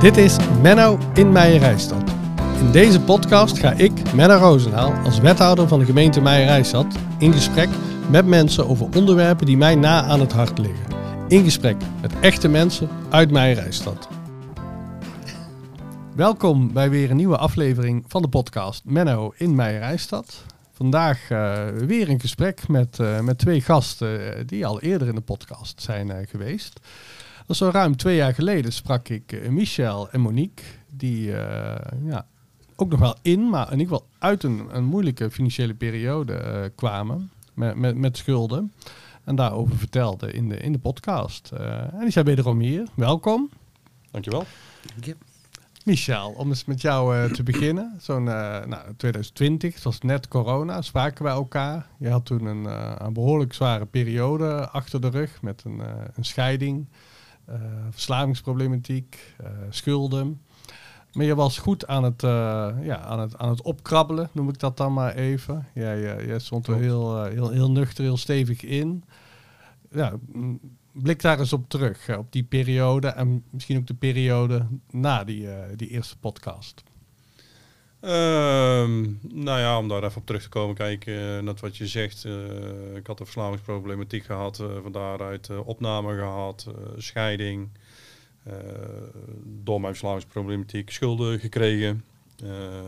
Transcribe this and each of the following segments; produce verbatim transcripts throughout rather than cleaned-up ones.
Dit is Menno in Meijerijstad. In deze podcast ga ik, Menno Roosendaal, als wethouder van de gemeente Meijerijstad in gesprek met mensen over onderwerpen die mij na aan het hart liggen. In gesprek met echte mensen uit Meijerijstad. Welkom bij weer een nieuwe aflevering van de podcast Menno in Meijerijstad. Vandaag uh, weer een gesprek met, uh, met twee gasten uh, die al eerder in de podcast zijn uh, geweest. Dat is zo ruim twee jaar geleden sprak ik uh, Michel en Monique, die uh, ja, ook nog wel in, maar in ieder geval uit een, een moeilijke financiële periode uh, kwamen met, met, met schulden. En daarover vertelden in de, in de podcast. Uh, en die zijn wederom hier. Welkom. Dankjewel. Dank je. Michel, om eens met jou uh, te beginnen. Zo'n uh, nou, twintig twintig, het was net corona, spraken wij elkaar. Je had toen een, uh, een behoorlijk zware periode achter de rug met een, uh, een scheiding, uh, verslavingsproblematiek, uh, schulden. Maar je was goed aan het, uh, ja, aan, het, aan het opkrabbelen, noem ik dat dan maar even. Jij, uh, jij stond er heel, uh, heel, heel nuchter, heel stevig in. Ja, blik daar eens op terug, uh, op die periode en misschien ook de periode na die, uh, die eerste podcast. Um, nou ja, om daar even op terug te komen, kijk, uh, net wat je zegt. Uh, ik had een verslavingsproblematiek gehad, uh, van daaruit uh, opname gehad, uh, scheiding. Uh, door mijn verslavingsproblematiek schulden gekregen. Uh,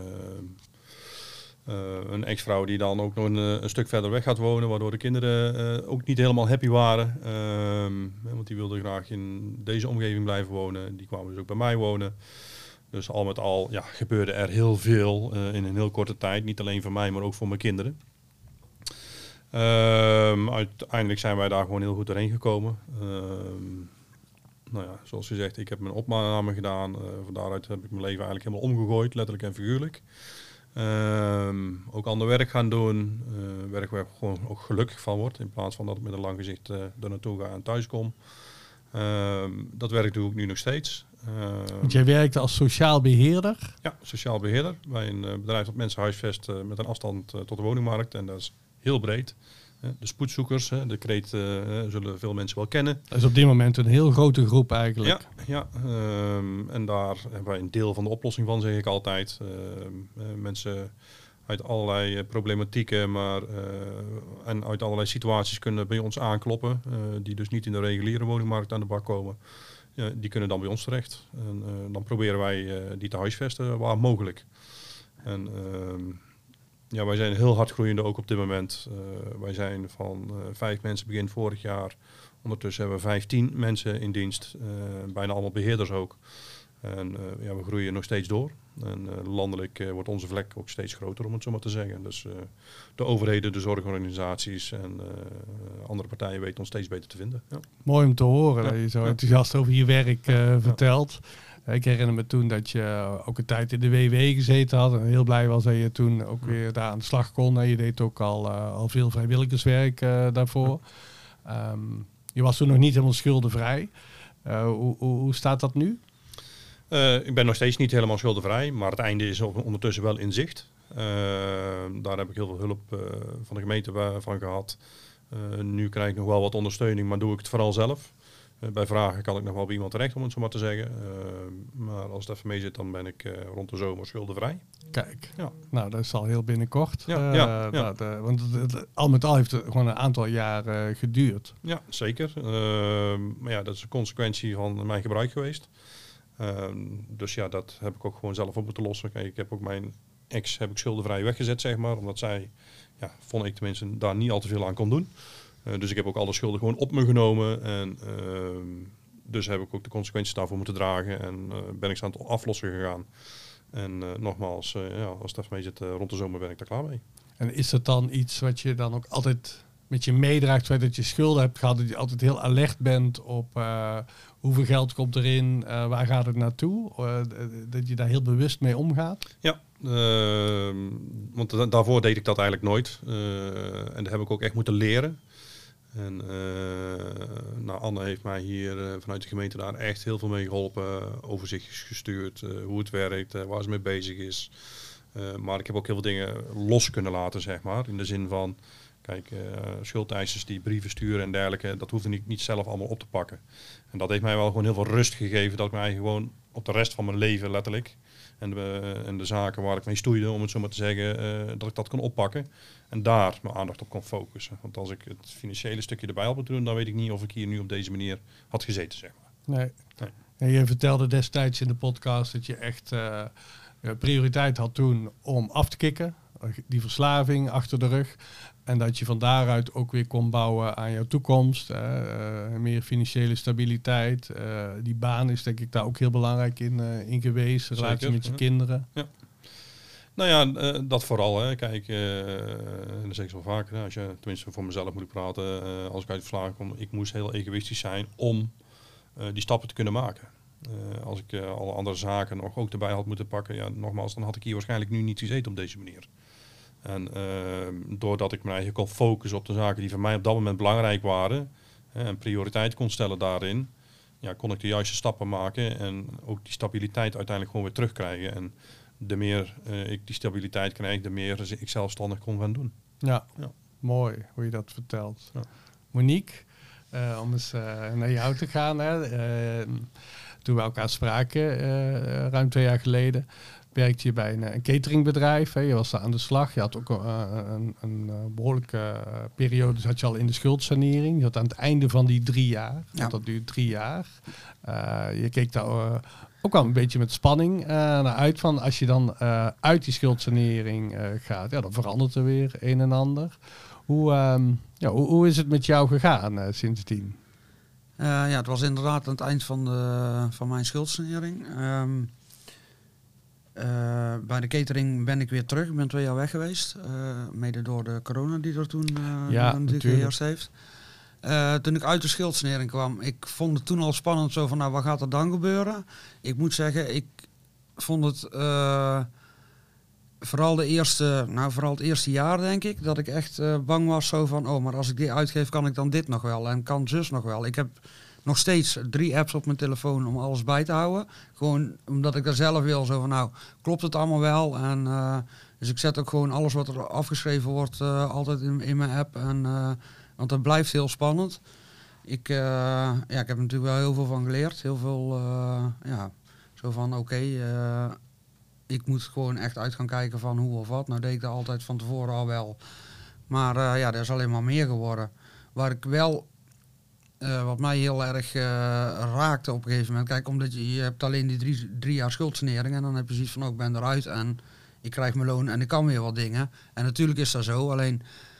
Uh, een ex-vrouw die dan ook nog een, een stuk verder weg gaat wonen, waardoor de kinderen uh, ook niet helemaal happy waren. Uh, want die wilden graag in deze omgeving blijven wonen. Die kwamen dus ook bij mij wonen. Dus al met al ja, gebeurde er heel veel uh, in een heel korte tijd. Niet alleen voor mij, maar ook voor mijn kinderen. Uh, uiteindelijk zijn wij daar gewoon heel goed doorheen gekomen. Uh, nou ja, zoals gezegd, ik heb mijn opname gedaan. Uh, van daaruit heb ik mijn leven eigenlijk helemaal omgegooid, letterlijk en figuurlijk. Um, ook ander werk gaan doen, uh, werk waar ik gewoon ook gelukkig van word, in plaats van dat ik met een lang gezicht uh, er naartoe ga en thuis kom. Um, dat werk doe ik nu nog steeds. Uh, Want jij werkte als sociaal beheerder? Ja, sociaal beheerder bij een uh, bedrijf dat mensen huisvest uh, met een afstand uh, tot de woningmarkt en dat is heel breed. De spoedzoekers, de kreet uh, zullen veel mensen wel kennen. Dat is op dit moment een heel grote groep eigenlijk. Ja, ja um, en daar hebben wij een deel van de oplossing van, zeg ik altijd. Uh, uh, mensen uit allerlei uh, problematieken maar, uh, en uit allerlei situaties kunnen bij ons aankloppen. Uh, die dus niet in de reguliere woningmarkt aan de bak komen. Uh, die kunnen dan bij ons terecht. En uh, dan proberen wij uh, die te huisvesten waar mogelijk. En... Uh, Ja, wij zijn heel hard groeiende ook op dit moment. Uh, wij zijn van uh, vijf mensen begin vorig jaar. Ondertussen hebben we vijftien mensen in dienst. Uh, bijna allemaal beheerders ook. En uh, ja, we groeien nog steeds door. En uh, landelijk uh, wordt onze vlek ook steeds groter, om het zo maar te zeggen. Dus uh, de overheden, de zorgorganisaties en uh, andere partijen weten ons steeds beter te vinden. Ja. Mooi om te horen ja. dat je zo ja. enthousiast over je werk uh, vertelt. Ja. Ik herinner me toen dat je ook een tijd in de W W gezeten had. En heel blij was dat je toen ook weer daar aan de slag kon. En je deed ook al, uh, al veel vrijwilligerswerk uh, daarvoor. Um, je was toen nog niet helemaal schuldenvrij. Uh, hoe, hoe, hoe staat dat nu? Uh, ik ben nog steeds niet helemaal schuldenvrij, maar het einde is ondertussen wel in zicht. Uh, daar heb ik heel veel hulp uh, van de gemeente van gehad. Uh, nu krijg ik nog wel wat ondersteuning, maar doe ik het vooral zelf. Uh, bij vragen kan ik nog wel bij iemand terecht, om het zo maar te zeggen. Uh, maar als het even mee zit, dan ben ik uh, rond de zomer schuldenvrij. Kijk, ja. Nou dat is al heel binnenkort. Ja, uh, ja, ja. Dat, uh, want het, het, al met al heeft het gewoon een aantal jaar uh, geduurd. Ja, zeker. Uh, maar ja, dat is een consequentie van mijn gebruik geweest. Uh, dus ja, dat heb ik ook gewoon zelf op moeten lossen. Kijk, ik heb ook mijn ex heb ik schuldenvrij weggezet, zeg maar. Omdat zij, ja, vond ik tenminste, daar niet al te veel aan kon doen. Uh, dus ik heb ook alle schulden gewoon op me genomen. En uh, dus heb ik ook de consequenties daarvoor moeten dragen. En uh, ben ik ze aan het aflossen gegaan. En uh, nogmaals, uh, ja, als het even mee zit, uh, rond de zomer ben ik daar klaar mee. En is dat dan iets wat je dan ook altijd met je meedraagt, het feit dat je schulden hebt gehad, dat je altijd heel alert bent op uh, hoeveel geld komt erin, uh, waar gaat het naartoe, uh, dat je daar heel bewust mee omgaat? Ja, uh, want da- daarvoor deed ik dat eigenlijk nooit. Uh, en dat heb ik ook echt moeten leren. En uh, nou, Anne heeft mij hier uh, vanuit de gemeente daar echt heel veel mee geholpen, uh, overzichtjes gestuurd, uh, hoe het werkt, uh, waar ze mee bezig is. Uh, maar ik heb ook heel veel dingen los kunnen laten, zeg maar, in de zin van Kijk, uh, schuldeisers die brieven sturen en dergelijke, dat hoefde ik niet zelf allemaal op te pakken. En dat heeft mij wel gewoon heel veel rust gegeven, dat ik mij gewoon op de rest van mijn leven letterlijk, en de, en de zaken waar ik mee stoeide, om het zo maar te zeggen, uh, dat ik dat kon oppakken. En daar mijn aandacht op kon focussen. Want als ik het financiële stukje erbij had moeten doen, dan weet ik niet of ik hier nu op deze manier had gezeten, zeg maar. Nee. nee. En je vertelde destijds in de podcast dat je echt uh, prioriteit had toen om af te kicken. Die verslaving achter de rug. En dat je van daaruit ook weer kon bouwen aan jouw toekomst. Uh, uh, meer financiële stabiliteit. Uh, die baan is denk ik daar ook heel belangrijk in, uh, in geweest. De relatie met je ja. kinderen. Ja. Nou ja, uh, dat vooral. Hè. Kijk, uh, en dat zeg ik zo vaker. Als je, tenminste voor mezelf moet ik praten. Uh, als ik uit de verslaving kom, ik moest heel egoïstisch zijn om uh, die stappen te kunnen maken. Uh, als ik uh, alle andere zaken nog ook erbij had moeten pakken. Ja, nogmaals, dan had ik hier waarschijnlijk nu niet gezeten op deze manier. En uh, doordat ik me eigenlijk kon focussen op de zaken die voor mij op dat moment belangrijk waren. Hè, en prioriteit kon stellen daarin. Ja, kon ik de juiste stappen maken. En ook die stabiliteit uiteindelijk gewoon weer terugkrijgen. En de meer uh, ik die stabiliteit krijg, de meer ik zelfstandig kon gaan doen. Ja, ja. Mooi hoe je dat vertelt. Ja. Monique, uh, om eens uh, naar jou te gaan. Hè. Uh, toen we elkaar spraken, uh, ruim twee jaar geleden, werkte je bij een, een cateringbedrijf. Hè. Je was daar aan de slag. Je had ook uh, een, een, een behoorlijke uh, periode, zat je al in de schuldsanering. Je zat aan het einde van die drie jaar. Ja. Dat duurt drie jaar. Uh, je keek daar uh, ook wel een beetje met spanning uh, naar uit van als je dan uh, uit die schuldsanering uh, gaat. Ja, dan verandert er weer een en ander. Hoe, um, ja, hoe, hoe is het met jou gegaan uh, sindsdien? Uh, ja, het was inderdaad aan het eind van, de, van mijn schuldsanering. Um, uh, bij de catering ben ik weer terug. Ik ben twee jaar weg geweest. Uh, mede door de corona die er toen uh, ja, geheerst heeft. Uh, toen ik uit de schuldsanering kwam, ik vond het toen al spannend zo van, nou, wat gaat er dan gebeuren? Ik moet zeggen, ik vond het uh, vooral de eerste, nou vooral het eerste jaar denk ik, dat ik echt uh, bang was zo van, oh, maar als ik die uitgeef, kan ik dan dit nog wel en kan zus nog wel. Ik heb nog steeds drie apps op mijn telefoon om alles bij te houden. Gewoon omdat ik daar zelf wil, zo van, nou, klopt het allemaal wel? En uh, dus ik zet ook gewoon alles wat er afgeschreven wordt uh, altijd in, in mijn app en uh, want dat blijft heel spannend. Ik, uh, ja, ik heb er natuurlijk wel heel veel van geleerd. Heel veel, uh, ja, zo van oké, okay, uh, ik moet gewoon echt uit gaan kijken van hoe of wat. Nou deed ik dat altijd van tevoren al wel. Maar uh, ja, er is alleen maar meer geworden. Waar ik wel, uh, wat mij heel erg uh, raakte op een gegeven moment. Kijk, omdat je, je hebt alleen die drie, drie jaar schuldsanering en dan heb je zoiets van, oh, ik ben eruit en ik krijg mijn loon en ik kan weer wat dingen. En natuurlijk is dat zo, alleen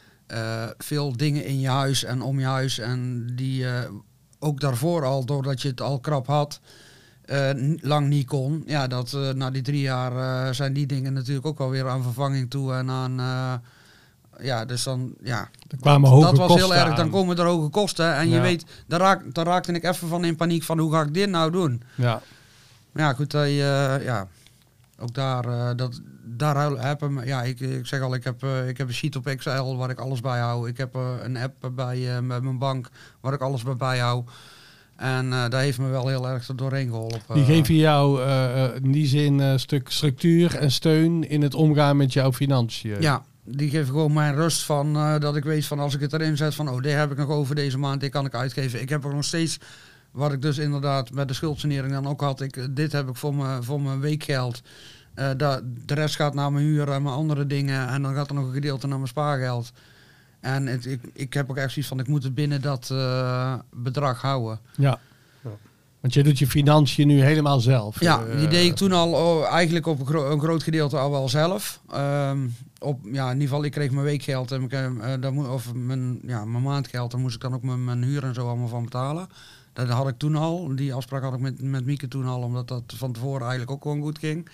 Uh, veel dingen in je huis en om je huis en die uh, ook daarvoor al, doordat je het al krap had, uh, n- lang niet kon. Ja, dat uh, na die drie jaar uh, zijn die dingen natuurlijk ook alweer aan vervanging toe en aan, uh, ja, dus dan, ja. Er kwamen hoge dat was kosten heel erg, aan. dan komen er hoge kosten en ja. je weet, daar, raak, daar raakte ik even van in paniek van hoe ga ik dit nou doen? Ja. Ja, goed, dat je, uh, ja, ook daar, uh, dat, daar heb ik, ja, ik, ik zeg al, ik heb, uh, ik heb een sheet op Excel waar ik alles bij hou. Ik heb uh, een app bij uh, met mijn bank waar ik alles bij bijhoud. En uh, daar heeft me wel heel erg doorheen geholpen. Die geven jou uh, in die zin een stuk structuur en steun in het omgaan met jouw financiën. Ja, die geven gewoon mijn rust van uh, dat ik weet van als ik het erin zet van oh, dit heb ik nog over deze maand, dit kan ik uitgeven. Ik heb er nog steeds, wat ik dus inderdaad met de schuldsanering dan ook had, ik, dit heb ik voor mijn, voor mijn weekgeld. Uh, da, de rest gaat naar mijn huur en mijn andere dingen. En dan gaat er nog een gedeelte naar mijn spaargeld. En het, ik, ik heb ook echt zoiets van, ik moet het binnen dat uh, bedrag houden. Ja. ja, want je doet je financiën nu helemaal zelf. Ja, uh, die deed ik toen al oh, eigenlijk op een, gro- een groot gedeelte al wel zelf. Um, op, ja, in ieder geval, ik kreeg mijn weekgeld en ik, uh, daar mo- of mijn, ja, mijn maandgeld. Daar moest ik dan ook mijn, mijn huur en zo allemaal van betalen. Dat had ik toen al. Die afspraak had ik met, met Mieke toen al, omdat dat van tevoren eigenlijk ook gewoon goed ging.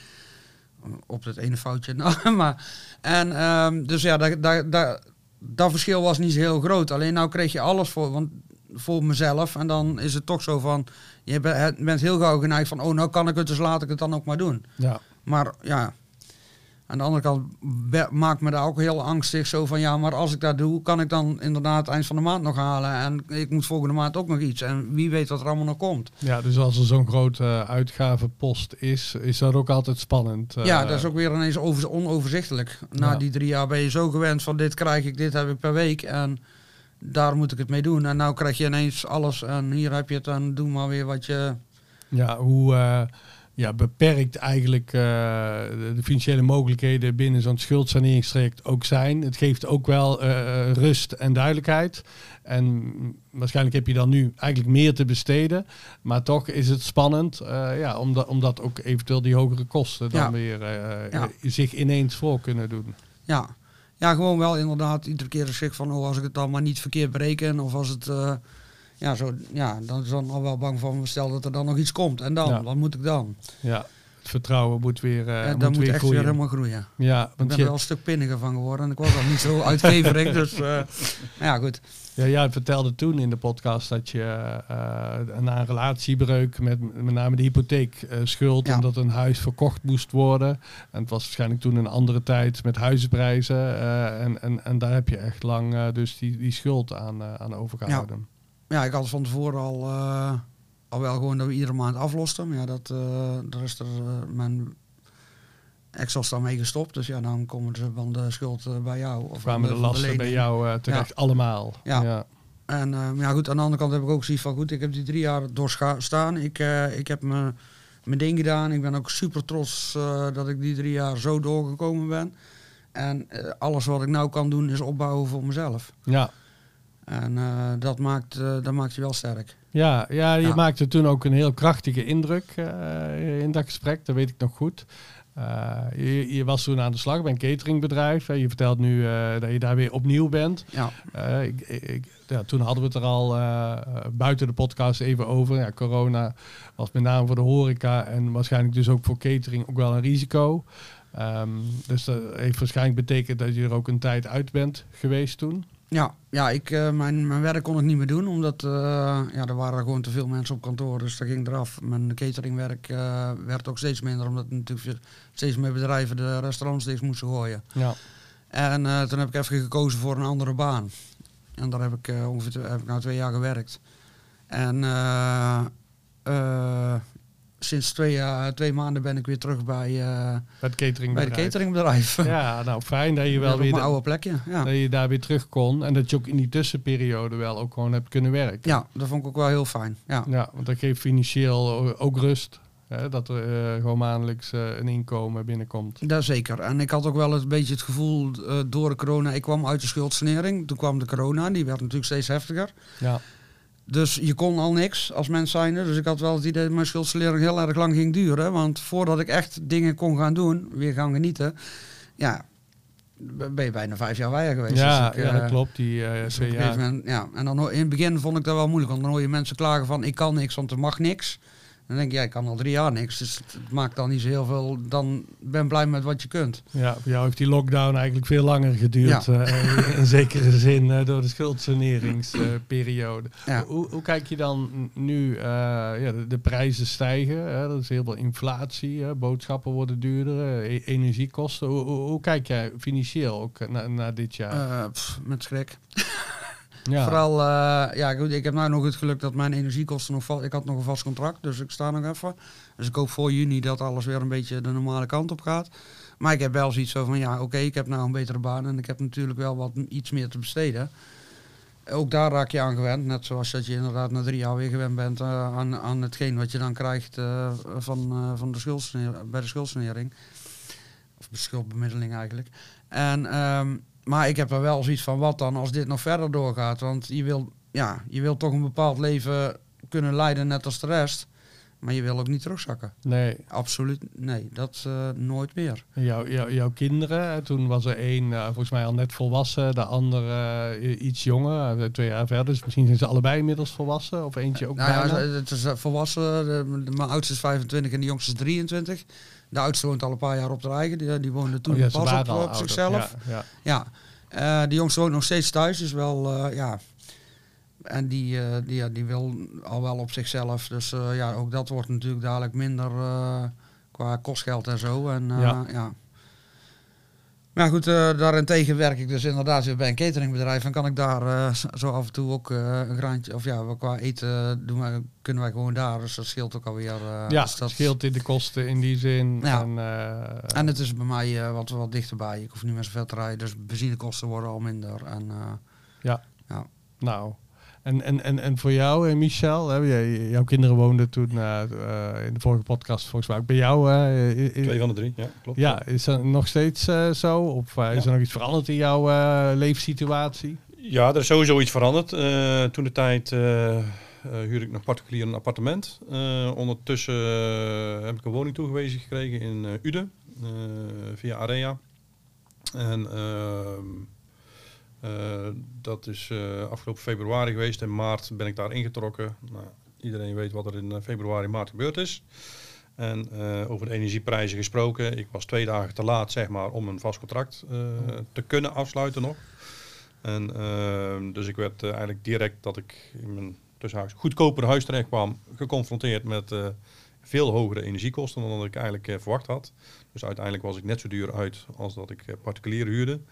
Op het ene foutje. Nou, maar, en um, dus ja, dat, dat, dat, dat verschil was niet zo heel groot. Alleen nou kreeg je alles voor, want, voor mezelf. En dan is het toch zo van, je bent heel gauw geneigd van, oh nou kan ik het, dus laat ik het dan ook maar doen. Ja. Maar ja, Aan de andere kant be- maakt me daar ook heel angstig zo van ja, maar als ik dat doe, kan ik dan inderdaad eind van de maand nog halen en ik moet volgende maand ook nog iets. En wie weet wat er allemaal nog komt. Ja, dus als er zo'n grote uh, uitgavenpost is, is dat ook altijd spannend. Uh, ja, dat is ook weer ineens over, onoverzichtelijk. Na ja. die drie jaar ben je zo gewend van dit krijg ik, dit heb ik per week en daar moet ik het mee doen. En nou krijg je ineens alles en hier heb je het en doe maar weer wat je... Ja, hoe... Uh, Ja, beperkt eigenlijk uh, de, de financiële mogelijkheden binnen zo'n schuldsaneringstraject ook zijn. Het geeft ook wel uh, rust en duidelijkheid. En waarschijnlijk heb je dan nu eigenlijk meer te besteden. Maar toch is het spannend, uh, ja, omdat, omdat ook eventueel die hogere kosten dan ja. weer uh, ja. zich ineens voor kunnen doen. Ja. ja, gewoon wel inderdaad iedere keer een zich van, oh, als ik het dan maar niet verkeerd bereken of als het... Uh, Ja, zo, ja, dan is dan al wel bang van, stel dat er dan nog iets komt. En dan, ja. wat moet ik dan? Ja, het vertrouwen moet weer uh, en moet dan moet weer echt groeien. weer helemaal groeien. Ja, want ik ben je... er wel een stuk pinniger van geworden. En ik was al niet zo uitgeverig, dus uh, ja, goed. Ja, jij vertelde toen in de podcast dat je uh, na een relatiebreuk met met name de hypotheekschuld, uh, ja. omdat een huis verkocht moest worden. En het was waarschijnlijk toen een andere tijd met huizenprijzen. Uh, en, en, en daar heb je echt lang uh, dus die, die schuld aan, uh, aan overgehouden. Ja. Ja, ik had van tevoren al, uh, al wel gewoon dat we iedere maand aflosten. Maar ja, dat, uh, daar is er uh, mijn ex was daarmee gestopt. Dus ja, dan komen ze van de schuld uh, bij jou. Of kwamen de, de lasten de bij jou uh, terecht, ja. allemaal. Ja. ja. En uh, ja, goed, aan de andere kant heb ik ook zoiets van, goed, ik heb die drie jaar doorstaan. Ik, uh, ik heb me, mijn ding gedaan. Ik ben ook super trots uh, dat ik die drie jaar zo doorgekomen ben. En uh, alles wat ik nou kan doen is opbouwen voor mezelf. Ja. En uh, dat, maakt, uh, dat maakt je wel sterk. Ja, ja je ja. maakte toen ook een heel krachtige indruk uh, in dat gesprek. Dat weet ik nog goed. Uh, je, je was toen aan de slag bij een cateringbedrijf. Je vertelt nu uh, dat je daar weer opnieuw bent. Ja. Uh, ik, ik, ja, toen hadden we het er al uh, buiten de podcast even over. Ja, corona was met name voor de horeca en waarschijnlijk dus ook voor catering ook wel een risico. Um, dus dat heeft waarschijnlijk betekend dat je er ook een tijd uit bent geweest toen. Ja, ja ik, uh, mijn, mijn werk kon ik niet meer doen, omdat uh, ja, er waren gewoon te veel mensen op kantoor, dus dat ging eraf. Mijn cateringwerk uh, werd ook steeds minder, omdat natuurlijk steeds meer bedrijven de restaurants dicht moesten gooien. Ja. En uh, toen heb ik even gekozen voor een andere baan. En daar heb ik uh, ongeveer twee, heb ik nou twee jaar gewerkt. En uh, uh, sinds twee, uh, twee maanden ben ik weer terug bij, uh, bij het cateringbedrijf. Bij het cateringbedrijf. Ja, nou fijn dat je wel weer... op mijn oude plekje, ja. Dat je daar weer terug kon en dat je ook in die tussenperiode wel ook gewoon hebt kunnen werken. Ja, dat vond ik ook wel heel fijn. Ja, ja want dat geeft financieel ook rust. Hè, dat er uh, gewoon maandelijks uh, een inkomen binnenkomt. Dat zeker. En ik had ook wel een beetje het gevoel uh, door de corona... Ik kwam uit de schuldsanering. Toen kwam de corona. Die werd natuurlijk steeds heftiger. Ja. Dus je kon al niks als mens zijnde. Dus ik had wel het idee dat mijn schuldsanering heel erg lang ging duren. Want voordat ik echt dingen kon gaan doen, weer gaan genieten... Ja, ben je bijna vijf jaar wijder geweest. Ja, dus ik, ja uh, dat klopt. Die uh, dus twee jaar. Moment, ja. En dan in het begin vond ik dat wel moeilijk. Want dan hoor je mensen klagen van ik kan niks, want er mag niks. Dan denk je, ja, ik kan al drie jaar niks. Dus het maakt dan niet zo heel veel. Dan ben blij met wat je kunt. Ja, voor jou heeft die lockdown eigenlijk veel langer geduurd. Ja. Uh, in zekere zin uh, door de schuldsaneringsperiode. Uh, ja. hoe, hoe kijk je dan nu? Uh, ja, de, de prijzen stijgen. Hè? Dat is heel veel inflatie. Hè? Boodschappen worden duurder. Uh, energiekosten. Hoe, hoe, hoe kijk jij financieel ook na, na dit jaar? Uh, pff, met schrik. Ja. Vooral, uh, ja, goed, ik heb nou nog het geluk dat mijn energiekosten nog vast... Ik had nog een vast contract, dus ik sta nog even. Dus ik hoop voor juni dat alles weer een beetje de normale kant op gaat. Maar ik heb wel zoiets van, ja, oké, okay, ik heb nou een betere baan... en ik heb natuurlijk wel wat iets meer te besteden. Ook daar raak je aan gewend. Net zoals dat je inderdaad na drie jaar weer gewend bent uh, aan, aan hetgeen wat je dan krijgt uh, van, uh, van de schuldsanering, bij de schuldsanering. Of de schuldbemiddeling eigenlijk. En... Um, Maar ik heb er wel zoiets van, wat dan als dit nog verder doorgaat? Want je wil, ja, je wil toch een bepaald leven kunnen leiden net als de rest. Maar je wil ook niet terugzakken. Nee. Absoluut, nee. Dat uh, nooit meer. Jouw, jou, jouw kinderen, toen was er één uh, volgens mij al net volwassen. De andere uh, iets jonger, uh, twee jaar verder. Dus misschien zijn ze allebei inmiddels volwassen. Of eentje ook nou bijna. ja, het is uh, volwassen. De, de, mijn oudste is vijfentwintig en de jongste is drieëntwintig. De oudste woont al een paar jaar op de eigen. Die, die woonde toen oh, ja, pas op, op zichzelf. Ja, ja. ja. Uh, de jongste woont nog steeds thuis. Dus wel, uh, ja... En die, uh, die, ja, die wil al wel op zichzelf. Dus uh, ja, ook dat wordt natuurlijk dadelijk minder uh, qua kostgeld en zo. En, uh, ja. Ja. Maar goed, uh, daarentegen werk ik dus inderdaad weer bij een cateringbedrijf. En kan ik daar uh, zo af en toe ook uh, een graantje, of ja, qua eten doen wij, kunnen wij gewoon daar. Dus dat scheelt ook alweer. Uh, ja, dus dat scheelt in de kosten in die zin. Ja. En, uh, en het is bij mij uh, wat, wat dichterbij. Ik hoef niet meer zoveel te rijden, dus benzinekosten worden al minder. En, uh, ja. ja, nou... En, en, en, en voor jou, Michel, hè, jij, jouw kinderen woonden toen uh, uh, in de vorige podcast volgens mij ook bij jou. Uh, is, Twee van de drie, ja, klopt. Ja, is dat nog steeds uh, zo? Of uh, is ja. er nog iets veranderd in jouw uh, leefsituatie? Ja, er is sowieso iets veranderd. Uh, toen de tijd uh, uh, huurde ik nog particulier een appartement. Uh, ondertussen uh, heb ik een woning toegewezen gekregen in uh, Uden, uh, via Area. En... Uh, Uh, dat is uh, afgelopen februari geweest. In maart ben ik daar ingetrokken. Nou, iedereen weet wat er in februari, maart gebeurd is. En uh, over de energieprijzen gesproken. Ik was twee dagen te laat, zeg maar, om een vast contract uh, te kunnen afsluiten nog. En, uh, dus ik werd uh, eigenlijk direct dat ik in mijn tussenhaaks goedkoper huis terecht kwam, geconfronteerd met uh, veel hogere energiekosten dan dat ik eigenlijk uh, verwacht had. Dus uiteindelijk was ik net zo duur uit als dat ik uh, particulier huurde.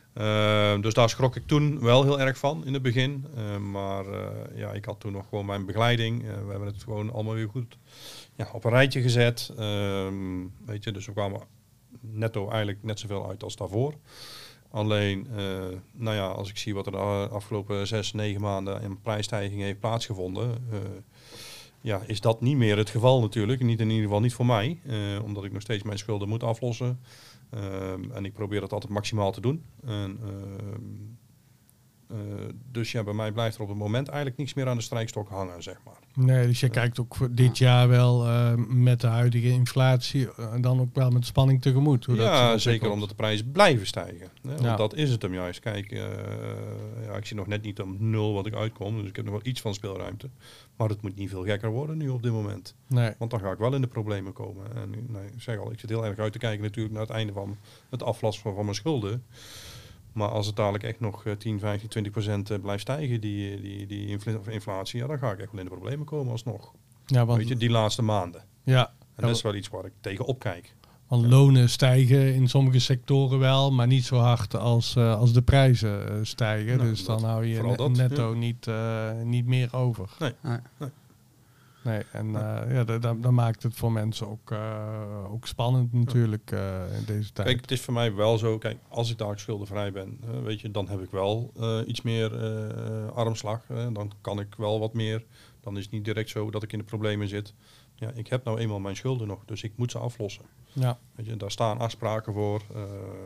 Uh, dus daar schrok ik toen wel heel erg van in het begin. Uh, maar uh, ja, ik had toen nog gewoon mijn begeleiding. Uh, we hebben het gewoon allemaal weer goed ja, op een rijtje gezet. Uh, weet je, dus we kwamen netto eigenlijk net zoveel uit als daarvoor. Alleen, uh, nou ja, als ik zie wat er de afgelopen zes, negen maanden in prijsstijging heeft plaatsgevonden, uh, ja, is dat niet meer het geval natuurlijk. Niet in ieder geval niet voor mij, uh, omdat ik nog steeds mijn schulden moet aflossen. Um, en ik probeer dat altijd maximaal te doen. En, um, uh, dus ja, bij mij blijft er op het moment eigenlijk niks meer aan de strijkstok hangen, zeg maar. Nee, dus je uh, kijkt ook voor dit jaar wel uh, met de huidige inflatie en uh, dan ook wel met spanning tegemoet. Hoe ja, dat zeker omdat de prijzen blijven stijgen. Hè? Want ja. dat is het hem juist. Kijk, uh, ja, ik zie nog net niet om nul wat ik uitkom, dus ik heb nog wel iets van speelruimte. Maar het moet niet veel gekker worden nu op dit moment. Nee. Want dan ga ik wel in de problemen komen. En nee, ik zeg al, ik zit heel erg uit te kijken natuurlijk naar het einde van het aflossen van, van mijn schulden. Maar als het dadelijk echt nog tien, vijftien, twintig procent blijft stijgen, die, die, die inflatie, ja, dan ga ik echt wel in de problemen komen alsnog. Ja, want, weet je, die laatste maanden. Ja. En ja, dat is wel iets waar ik tegen opkijk. Want ja. lonen stijgen in sommige sectoren wel, maar niet zo hard als, uh, als de prijzen uh, stijgen. Nou, dus dan hou je ne- dat, netto ja. niet, uh, niet meer over. Nee, nee. nee. Nee, en uh, ja, dan, dan maakt het voor mensen ook, uh, ook spannend natuurlijk uh, in deze tijd. Kijk, het is voor mij wel zo, kijk, als ik daar schuldenvrij ben, uh, weet je, dan heb ik wel uh, iets meer uh, armslag. Uh, dan kan ik wel wat meer. Dan is het niet direct zo dat ik in de problemen zit. Ja, ik heb nou eenmaal mijn schulden nog, dus ik moet ze aflossen. Ja. Weet je, daar staan afspraken voor. Uh,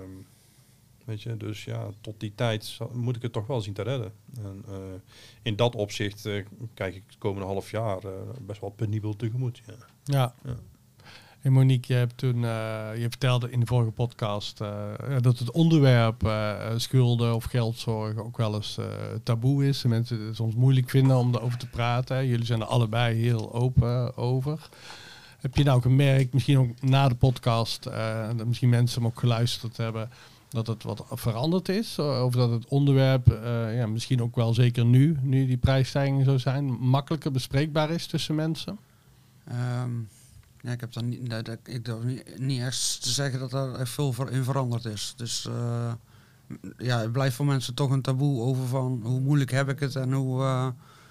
weet je, dus ja, tot die tijd moet ik het toch wel zien te redden. En, uh, in dat opzicht uh, kijk ik het komende half jaar uh, best wel penibel tegemoet. Ja. Ja. ja. En Monique, je hebt toen, uh, je vertelde in de vorige podcast uh, dat het onderwerp uh, schulden of geldzorgen ook wel eens uh, taboe is. En mensen het soms moeilijk vinden om erover te praten. Jullie zijn er allebei heel open over. Heb je nou gemerkt, misschien ook na de podcast, uh, dat misschien mensen hem ook geluisterd hebben, dat het wat veranderd is? Of dat het onderwerp, uh, ja, misschien ook wel zeker nu, nu die prijsstijgingen zo zijn, makkelijker bespreekbaar is tussen mensen? Um, ja, ik heb dan niet, dat, dat, ik durf niet, niet echt te zeggen dat er echt veel voor in veranderd is. Dus uh, ja, het blijft voor mensen toch een taboe over van hoe moeilijk heb ik het en hoe... Uh,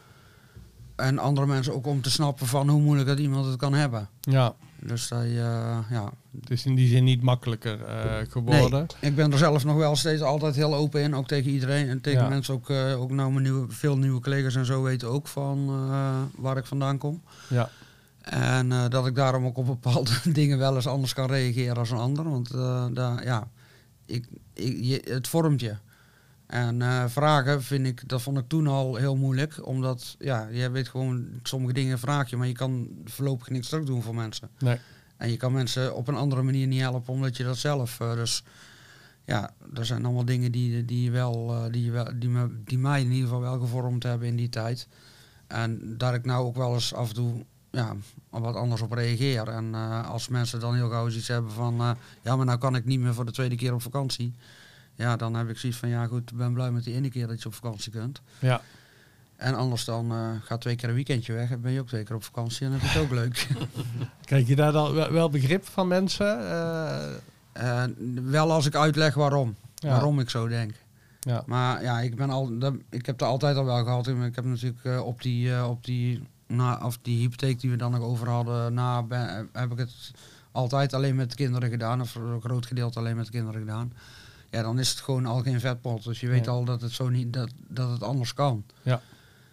En andere mensen ook om te snappen van hoe moeilijk dat iemand het kan hebben. Ja. Dus dat, uh, ja. Het is in die zin niet makkelijker uh, geworden. Nee, ik ben er zelf nog wel steeds altijd heel open in. Ook tegen iedereen. En tegen ja. mensen ook, uh, ook nou mijn nieuwe, veel nieuwe collega's en zo weten ook van uh, waar ik vandaan kom. Ja. En uh, dat ik daarom ook op bepaalde dingen wel eens anders kan reageren als een ander. Want uh, daar, ja, ik, ik, je, het vormt je. En uh, vragen vind ik, dat vond ik toen al heel moeilijk. Omdat, ja, je weet gewoon, sommige dingen vraag je, maar je kan voorlopig niks terug doen voor mensen. Nee. En je kan mensen op een andere manier niet helpen, omdat je dat zelf... Uh, dus ja, er zijn allemaal dingen die, die, wel, uh, die, wel, die, me, die mij in ieder geval wel gevormd hebben in die tijd. En daar ik nou ook wel eens af en toe ja, wat anders op reageer. En uh, als mensen dan heel gauw iets hebben van... Uh, ja, maar nou kan ik niet meer voor de tweede keer op vakantie... Ja, dan heb ik zoiets van, ja goed, ik ben blij met die ene keer dat je op vakantie kunt. Ja. En anders dan uh, ga twee keer een weekendje weg en ben je ook twee keer op vakantie en dan heb je het ook leuk. Krijg je daar dan wel, wel begrip van mensen? Uh... Uh, wel als ik uitleg waarom. Ja. Waarom ik zo denk. Ja. Maar ja, ik, ben al, dat, ik heb er altijd al wel gehad. Ik heb natuurlijk uh, op die, uh, op die, na, of die hypotheek die we dan nog over hadden, na, ben, heb ik het altijd alleen met kinderen gedaan. Of een groot gedeelte alleen met kinderen gedaan. Ja, dan is het gewoon al geen vetpot. Dus je weet ja. al dat het zo niet, dat, dat het anders kan. Ja.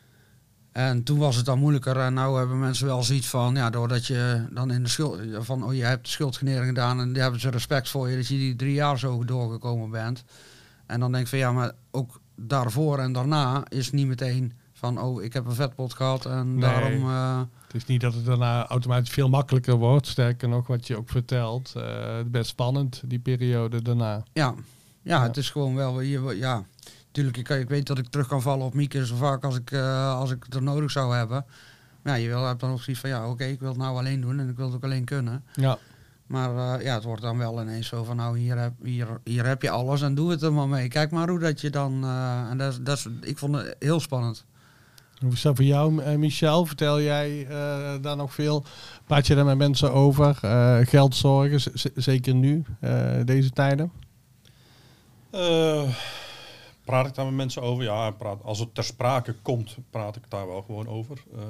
En toen was het dan moeilijker. En nu hebben mensen wel zoiets van, ja, doordat je dan in de schuld, van, oh, je hebt de schuldgenering gedaan en die hebben ze respect voor je, dat je die drie jaar zo doorgekomen bent. En dan denk ik van, ja, maar ook daarvoor en daarna is niet meteen van, oh, ik heb een vetpot gehad en nee, daarom... Uh, het is niet dat het daarna automatisch veel makkelijker wordt. Sterker nog, wat je ook vertelt, uh, best spannend, die periode daarna. Ja, ja, ja. Het is gewoon wel, je, ja... Tuurlijk, ik, ik weet dat ik terug kan vallen op Mieke zo vaak als ik, uh, als ik het er nodig zou hebben. Maar ja, je wil, hebt dan ook zoiets van, ja, oké, okay, ik wil het nou alleen doen en ik wil het ook alleen kunnen. Ja. Maar uh, ja, het wordt dan wel ineens zo van, nou, hier heb, hier, hier heb je alles en doe het er maar mee. Kijk maar hoe dat je dan... Uh, en dat, dat is, ik vond het heel spannend. Hoe is dat voor jou, uh, Michel? Vertel jij uh, daar nog veel? Praat je daar met mensen over? Uh, geldzorgen, z- zeker nu, uh, deze tijden? Uh, praat ik daar met mensen over? Ja, praat, als het ter sprake komt, praat ik daar wel gewoon over. Uh,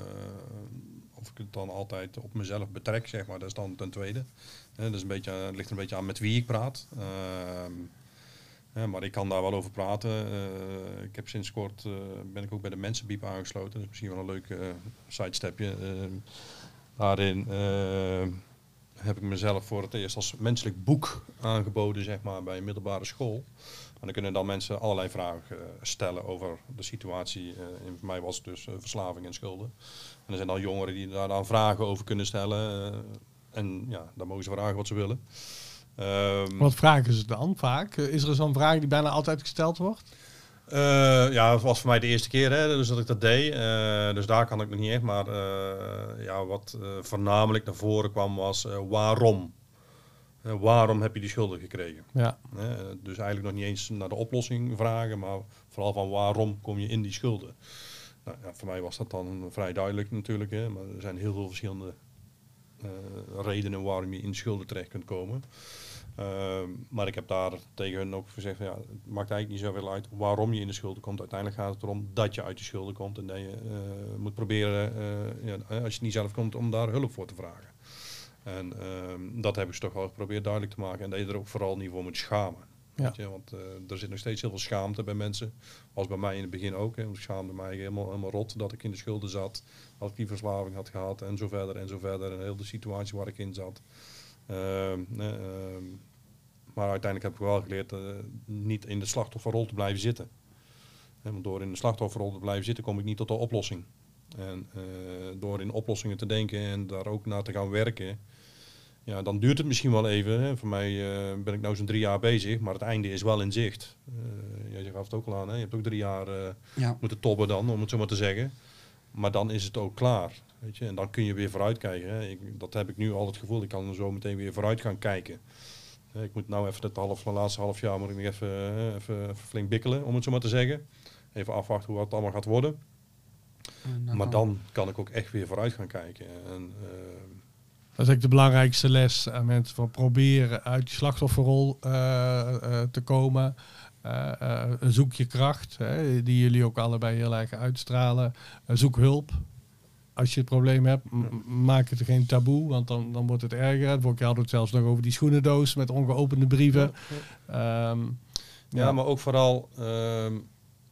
of ik het dan altijd op mezelf betrek, zeg maar, dat is dan ten tweede. Uh, dat is een beetje, het ligt een beetje aan met wie ik praat. Uh, uh, maar ik kan daar wel over praten. Uh, ik heb sinds kort, uh, ben ik ook bij de Mensenbiep aangesloten. Dat is misschien wel een leuk uh, sidestepje. Uh, daarin... Uh, heb ik mezelf voor het eerst als menselijk boek aangeboden, zeg maar, bij een middelbare school. En dan kunnen dan mensen allerlei vragen uh, stellen over de situatie. Uh, in, voor mij was het dus uh, verslaving en schulden. En er zijn dan jongeren die daar dan vragen over kunnen stellen. Uh, en ja, dan mogen ze vragen wat ze willen. Um, wat vragen ze dan vaak? Is er zo'n vraag die bijna altijd gesteld wordt? Uh, ja, het was voor mij de eerste keer hè, dus dat ik dat deed. Uh, dus daar kan ik nog niet echt. Maar uh, ja, wat uh, voornamelijk naar voren kwam was uh, waarom? Uh, waarom heb je die schulden gekregen? Ja. Uh, dus eigenlijk nog niet eens naar de oplossing vragen, maar vooral van waarom kom je in die schulden? Nou, ja, voor mij was dat dan vrij duidelijk natuurlijk. Hè, maar er zijn heel veel verschillende uh, redenen waarom je in schulden terecht kunt komen. Uh, maar ik heb daar tegen hun ook gezegd, ja, het maakt eigenlijk niet zoveel uit waarom je in de schulden komt. Uiteindelijk gaat het erom dat je uit de schulden komt en dat je uh, moet proberen, uh, ja, als je het niet zelf komt, om daar hulp voor te vragen. En uh, dat heb ik ze toch wel geprobeerd duidelijk te maken en dat je er ook vooral niet voor moet schamen. Ja. Weet je? Want uh, er zit nog steeds heel veel schaamte bij mensen, als bij mij in het begin ook. Hè. Ik schaamde mij helemaal, helemaal rot dat ik in de schulden zat, dat ik die verslaving had gehad en zo verder en zo verder. En heel de situatie waar ik in zat. Uh, uh, uh, maar uiteindelijk heb ik wel geleerd uh, niet in de slachtofferrol te blijven zitten. En want door in de slachtofferrol te blijven zitten kom ik niet tot de oplossing. En uh, door in oplossingen te denken en daar ook naar te gaan werken, ja, dan duurt het misschien wel even. Hè. Voor mij uh, ben ik nu zo'n drie jaar bezig, maar het einde is wel in zicht. Uh, jij gaf het ook al aan, hè. Je hebt ook drie jaar uh, ja. moeten tobben dan, om het zo maar te zeggen. Maar dan is het ook klaar. Weet je? En dan kun je weer vooruit kijken. Hè. Ik, dat heb ik nu al het gevoel. Ik kan er zo meteen weer vooruit gaan kijken. Uh, ik moet nou even het half, de laatste half jaar moet ik nog even, uh, even, even flink bikkelen, om het zo maar te zeggen. Even afwachten hoe het allemaal gaat worden. Dan maar dan kan ik ook echt weer vooruit gaan kijken. En, uh, dat is eigenlijk de belangrijkste les aan mensen. Van proberen uit die slachtofferrol uh, uh, te komen. Uh, uh, zoek je kracht, hè, die jullie ook allebei heel erg uitstralen. Uh, zoek hulp. Als je het probleem hebt, m- maak het geen taboe, want dan, dan wordt het erger. Vorige keer hadden we het zelfs nog over die schoenendoos met ongeopende brieven. Ja, um, ja. ja maar ook vooral... Um,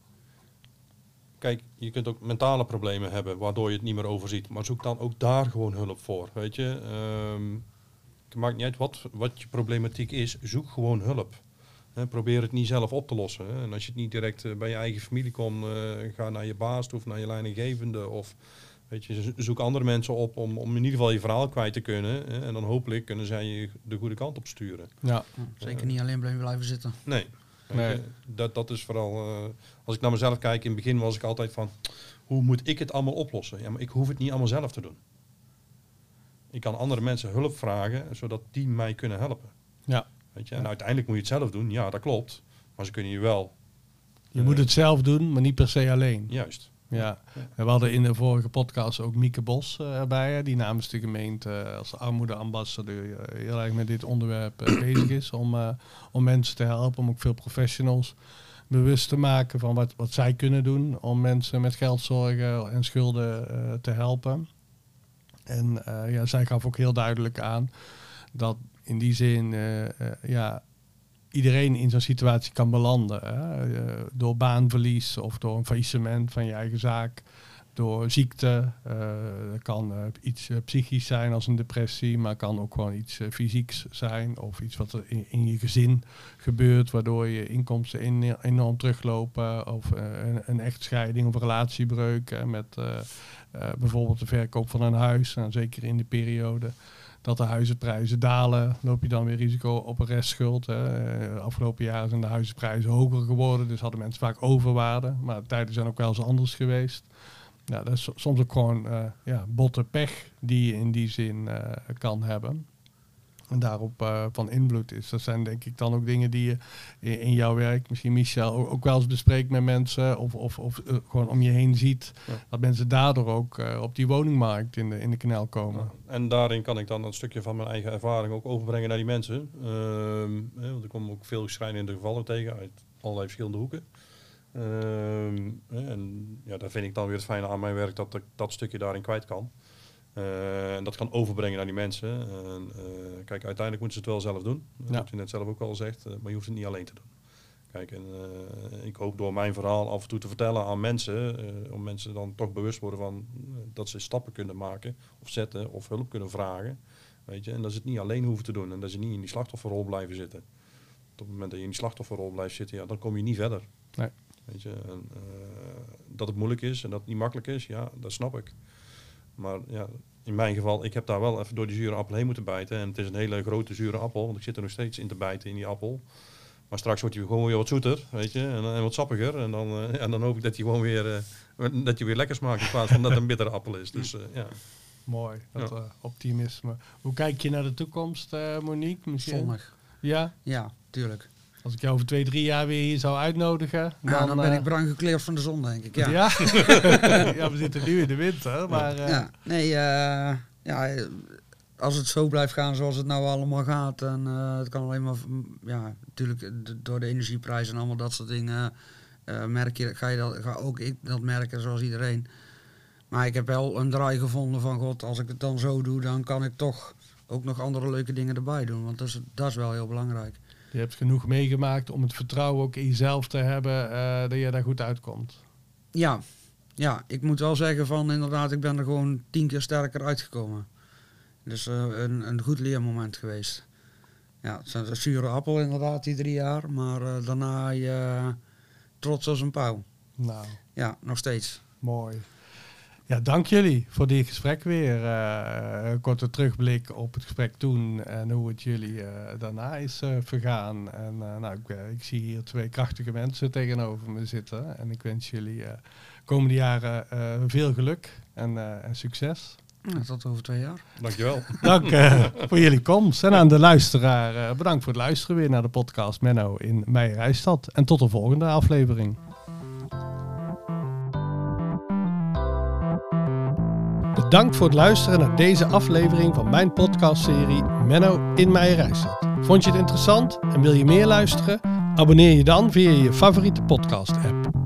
kijk, je kunt ook mentale problemen hebben, waardoor je het niet meer overziet. Maar zoek dan ook daar gewoon hulp voor, weet je. Um, het maakt niet uit wat, wat je problematiek is, zoek gewoon hulp. He, probeer het niet zelf op te lossen. Hè. En als je het niet direct uh, bij je eigen familie komt, uh, ga naar je baas of naar je leidinggevende. Of weet je, zoek andere mensen op om, om in ieder geval je verhaal kwijt te kunnen. Hè. En dan hopelijk kunnen zij je de goede kant op sturen. Ja. Zeker niet alleen blijven zitten. Nee. Nee. Je, dat, dat is vooral, uh, als ik naar mezelf kijk, in het begin was ik altijd van, hoe moet ik het allemaal oplossen? Ja, maar ik hoef het niet allemaal zelf te doen. Ik kan andere mensen hulp vragen, zodat die mij kunnen helpen. Ja. Weet je? En uiteindelijk moet je het zelf doen, ja, dat klopt. Maar ze kunnen je wel... Je uh, moet het zelf doen, maar niet per se alleen. Juist. Ja, we hadden in de vorige podcast ook Mieke Bos uh, erbij, hè, die namens de gemeente uh, als armoedeambassadeur uh, heel erg met dit onderwerp uh, bezig is om, uh, om mensen te helpen, om ook veel professionals bewust te maken van wat, wat zij kunnen doen om mensen met geldzorgen en schulden uh, te helpen. En uh, ja, zij gaf ook heel duidelijk aan dat in die zin uh, uh, ja, iedereen in zo'n situatie kan belanden. Hè? Uh, door baanverlies of door een faillissement van je eigen zaak. Door ziekte. Uh, dat kan uh, iets uh, psychisch zijn als een depressie. Maar kan ook gewoon iets uh, fysieks zijn. Of iets wat er in, in je gezin gebeurt. Waardoor je inkomsten in, enorm teruglopen. Of uh, een, een echtscheiding of een relatiebreuk. Hè? Met uh, uh, bijvoorbeeld de verkoop van een huis. Nou, zeker in de periode dat de huizenprijzen dalen, loop je dan weer risico op een restschuld. Hè. Afgelopen jaren zijn de huizenprijzen hoger geworden, dus hadden mensen vaak overwaarde. Maar de tijden zijn ook wel eens anders geweest. Ja, dat is soms ook gewoon uh, ja, botte pech die je in die zin uh, kan hebben. En daarop uh, van invloed is. Dat zijn denk ik dan ook dingen die je in, in jouw werk, misschien Michel, ook, ook wel eens bespreekt met mensen. Of, of, of uh, gewoon om je heen ziet. Ja. Dat mensen daardoor ook uh, op die woningmarkt in de, in de knel komen. Ja. En daarin kan ik dan een stukje van mijn eigen ervaring ook overbrengen naar die mensen. Um, hè, want ik kom ook veel schrijnende gevallen tegen uit allerlei verschillende hoeken. Um, en ja, daar vind ik dan weer het fijne aan mijn werk dat ik dat stukje daarin kwijt kan. Uh, en dat kan overbrengen naar die mensen. En, uh, kijk, uiteindelijk moeten ze het wel zelf doen. Dat ja. heb je net zelf ook al gezegd. Uh, maar je hoeft het niet alleen te doen. Kijk, en, uh, ik hoop door mijn verhaal af en toe te vertellen aan mensen, uh, om mensen dan toch bewust worden van uh, dat ze stappen kunnen maken of zetten of hulp kunnen vragen. Weet je? En dat ze het niet alleen hoeven te doen en dat ze niet in die slachtofferrol blijven zitten. Op het moment dat je in die slachtofferrol blijft zitten, ja, dan kom je niet verder. Nee. Weet je? En, uh, dat het moeilijk is en dat het niet makkelijk is, ja, dat snap ik. Maar ja, in mijn geval, ik heb daar wel even door die zure appel heen moeten bijten. En het is een hele grote zure appel, want ik zit er nog steeds in te bijten in die appel. Maar straks wordt hij gewoon weer wat zoeter, weet je, en, en wat sappiger. En dan, uh, ja, dan hoop ik dat hij gewoon weer, uh, dat hij weer lekker smaakt in plaats van dat het een bittere appel is. Dus, uh, ja. Mooi, dat ja. uh, optimisme. Hoe kijk je naar de toekomst, uh, Monique? Misschien? Zonnig. Ja? Ja, tuurlijk. Als ik jou over twee, drie jaar weer hier zou uitnodigen... Dan, ja, dan ben uh, ik bruin gekleurd van de zon, denk ik. Ja, ja? Ja, we zitten nu in de winter, maar... Uh, ja, nee, uh, ja, als het zo blijft gaan zoals het nou allemaal gaat... en uh, het kan alleen maar... Ja, natuurlijk de, door de energieprijzen en allemaal dat soort dingen... Uh, merk je, ga je dat, ga ook ik dat merken zoals iedereen. Maar ik heb wel een draai gevonden van... God, als ik het dan zo doe, dan kan ik toch ook nog andere leuke dingen erbij doen. Want dat is, dat is wel heel belangrijk. Je hebt genoeg meegemaakt om het vertrouwen ook in jezelf te hebben uh, dat je daar goed uitkomt. Ja, ja, ik moet wel zeggen van inderdaad, ik ben er gewoon tien keer sterker uitgekomen. Dus uh, een, een goed leermoment geweest. Ja, het is een zure appel inderdaad, die drie jaar. Maar uh, daarna je uh, trots als een pauw. Nou. Ja, nog steeds. Mooi. Ja, dank jullie voor dit gesprek weer. Uh, een korte terugblik op het gesprek toen en hoe het jullie uh, daarna is uh, vergaan. En uh, nou, ik, uh, ik zie hier twee krachtige mensen tegenover me zitten. En ik wens jullie uh, komende jaren uh, veel geluk en, uh, en succes. Ja, tot over twee jaar. Dankjewel. Dank uh, voor jullie komst. En aan de luisteraar, uh, bedankt voor het luisteren weer naar de podcast Menno in Meijerijstad. En tot de volgende aflevering. Bedankt voor het luisteren naar deze aflevering van mijn podcastserie Menno in Meijerijstad. Vond je het interessant en wil je meer luisteren? Abonneer je dan via je favoriete podcast app.